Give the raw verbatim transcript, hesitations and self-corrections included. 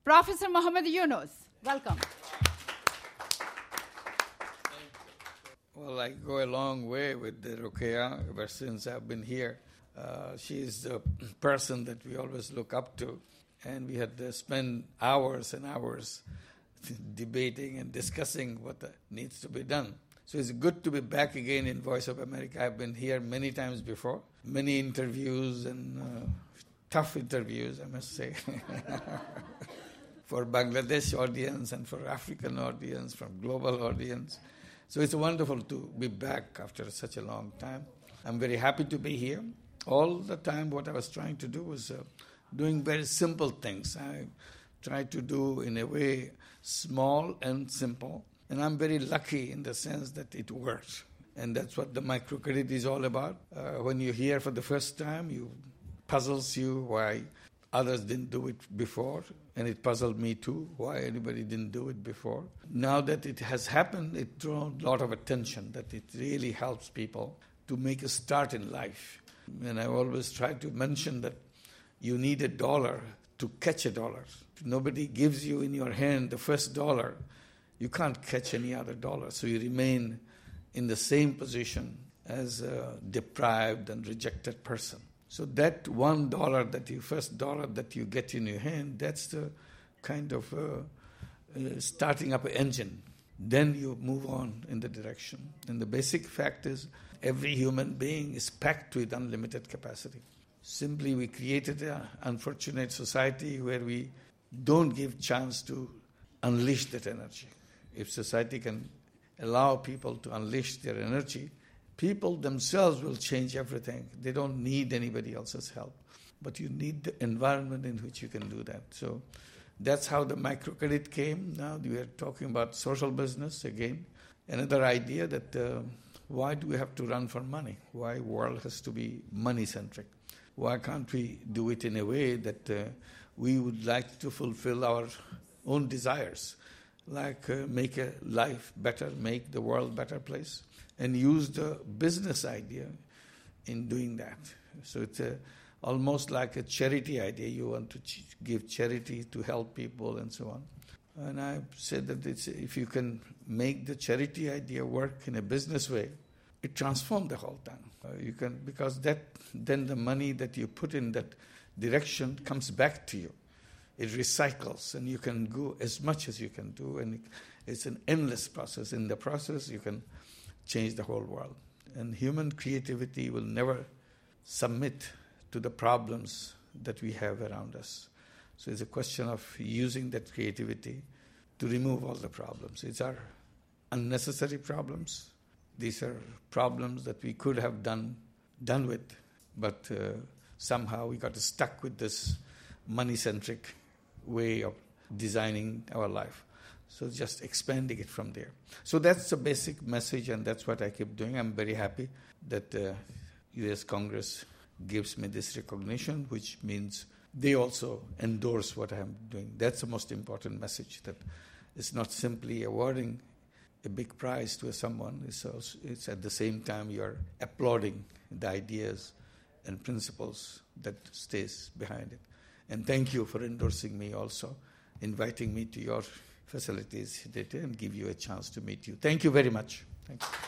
Professor Muhammad Yunus. Welcome. Well, I go a long way with the Ruqayya ever since I've been here. Uh, she is the person that we always look up to, and we had to spend hours and hours debating and discussing what needs to be done. So it's good to be back again in Voice of America. I've been here many times before, many interviews and uh, tough interviews, I must say, for Bangladesh audience and for African audience, from global audience. So it's wonderful to be back after such a long time. I'm very happy to be here. All the time what I was trying to do was uh, doing very simple things. I tried to do in a way small and simple. And I'm very lucky in the sense that it works. And that's what the microcredit is all about. Uh, when you hear for the first time, it puzzles you why others didn't do it before. And it puzzled me too, why anybody didn't do it before. Now that it has happened, it draws a lot of attention, that it really helps people to make a start in life. And I always try to mention that you need a dollar to catch a dollar. If nobody gives you in your hand the first dollar, you can't catch any other dollar. So you remain in the same position as a deprived and rejected person. So that one dollar, that you first dollar that you get in your hand, that's the kind of uh, uh, starting up an engine. Then you move on in the direction. And the basic fact is every human being is packed with unlimited capacity. Simply we created an unfortunate society where we don't give chance to unleash that energy. If society can allow people to unleash their energy, people themselves will change everything. They don't need anybody else's help. But you need the environment in which you can do that. So that's how the microcredit came. Now we are talking about social business again. Another idea that uh, why do we have to run for money? Why world has to be money-centric? Why can't we do it in a way that uh, we would like to fulfill our own desires, like uh, make a life better, make the world a better place, and use the business idea in doing that. So it's a, almost like a charity idea. You want to ch- give charity to help people and so on. And I said that it's, if you can make the charity idea work in a business way, it transforms the whole thing. Uh, you can, because that then the money that you put in that direction comes back to you. It recycles, and you can go as much as you can do, and it, it's an endless process. In the process, you can change the whole world. And human creativity will never submit to the problems that we have around us. So it's a question of using that creativity to remove all the problems. These are unnecessary problems. These are problems that we could have done done with, but uh, somehow we got stuck with this money-centric way of designing our life. So just expanding it from there. So that's the basic message, and that's what I keep doing. I'm very happy that uh, U S Congress gives me this recognition, which means they also endorse what I'm doing. That's the most important message, that it's not simply awarding a big prize to someone. It's, also, it's at the same time you're applauding the ideas and principles that stays behind it. And thank you for endorsing me also, inviting me to your facilities today and give you a chance to meet you. Thank you very much. Thank you.